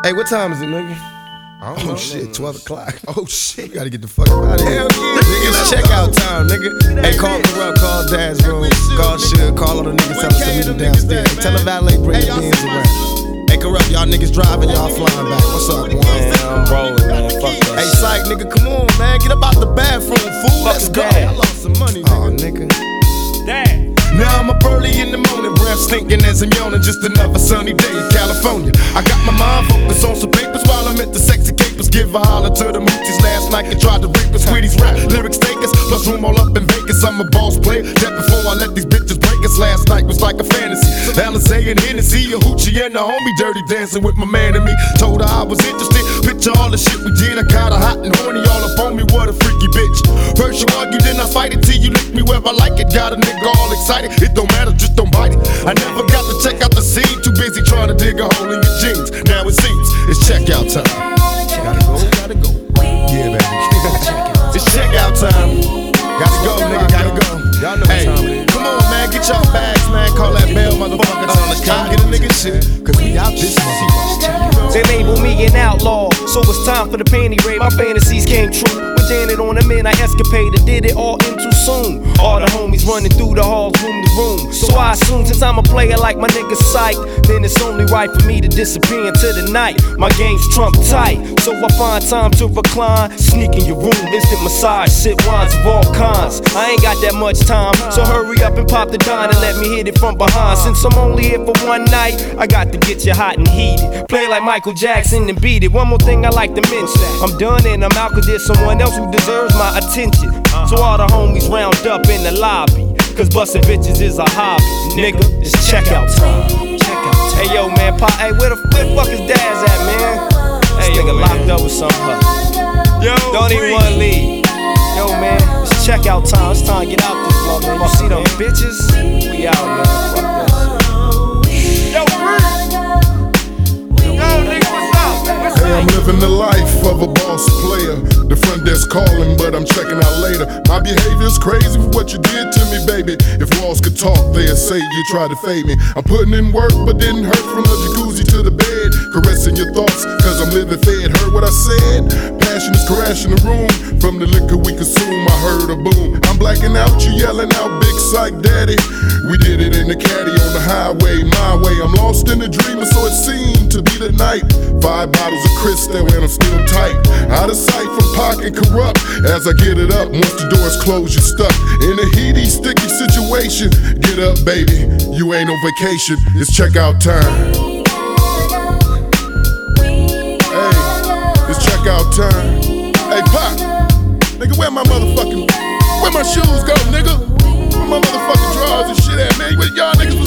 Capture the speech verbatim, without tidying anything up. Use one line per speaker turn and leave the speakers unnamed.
Hey, what time is it, nigga?
I don't know.
Oh shit, twelve o'clock.
Oh shit.
You gotta get the fuck out of here.
Hell yeah.
Nigga, it's checkout time, nigga. Hey, call Corrupt, call Dad's Room, call Suge, call all the niggas, tell us to meet them downstairs. Tell the valet bring the beans around. Hey, Corrupt, y'all niggas driving, y'all flying back. What's up, boy?
Man, I'm rolling, man. Fuck that
Hey,
shit.
Psych, nigga, come on, man. Get up out the bathroom, fool. Let's go.
Dad.
I lost some money, nigga. Oh, nigga.
Dad.
Now I'm up early in the morning, breath stinking as I'm yawning. Just another sunny day in California. I got my mind focused on some papers while I'm at the sexy capers. Give a holler to the moochies last night and tried to rape us. Sweeties rap, lyrics take us, plus room all up in Vegas. I'm a boss player, that before I let these bitches break us. Last night was like a fantasy. Alizé and Hennessy, a hoochie and a homie dirty dancing with my man and me. Told her I was interested, picture all the shit we did. I got her hot and horny all up on me, what a freaky bitch. First you argue, then I fight it till you lick me where I like it. Got a nigga all excited. It don't matter, just don't bite it. I never got to check out the scene. Too busy trying to dig a hole in your jeans. Now it seems it's checkout time. Gotta go, gotta go. Yeah, baby. It's checkout time. Gotta go, nigga, gotta go.
Y'all know
Hey,
what time it is.
come on, man, get y'all bags, man. Call that bell, motherfucker. Come get a nigga shit. Cause we out this motherfucker.
They label me an outlaw, so it's time for the panty raid. My fantasies came true. With Janet on the man, I escapaded, did it all in too soon. All the homies running through the halls, room to room. So I assume since I'm a player like my nigga Psych, then it's only right for me to disappear into the night. My game's trump tight, so I find time to recline. Sneak in your room, instant massage, sip wines of all kinds. I ain't got that much time, so hurry up and pop the dime and let me hit it from behind. Since I'm only here for one night, I got to get you hot and heated. Play like Michael Jackson and beat it. One more thing I like to mention, I'm done and I'm out cause there's someone else who deserves my attention. So all the homies round up in the lobby, cause bustin' bitches is a hobby. Nigga, it's checkout time. Hey yo man, pop, hey where the where the fuck is Daz at, man? Hey, nigga locked up with some huh? Yo, don't even wanna leave. Yo man, it's checkout time. It's time to get out this motherfucker. You see them bitches? We out, man. Fuck that shit. Yo, Yo, nigga, what's up? What's
Hey, I'm living the life of a boss player. The front desk calling, but I'm checking out later. My behavior's crazy for what you did to me, baby. If walls could talk, they'd say you tried to fade me. I'm putting in work, but didn't hurt from the jacuzzi to the bed. Caressing your thoughts, cause I'm living fed. Heard what I said? Passion is crashing the room. From the liquor we consume, I heard a boom. I'm blacking out, you yelling out, big psych daddy. We did it in the caddy on the highway, my way. I'm lost in a dream, and so it seemed to be the night. Five bottles of Cristal and I'm still tight. Out of sight from Pac and Corrupt. As I get it up, once the doors close, you're stuck in a heaty, sticky situation. Get up, baby, you ain't on vacation. It's checkout time. Hey, it's checkout time. Hey, Pac, nigga, where my motherfucking, where my shoes go, nigga? Where my motherfucking drawers and shit at, man? Y'all niggas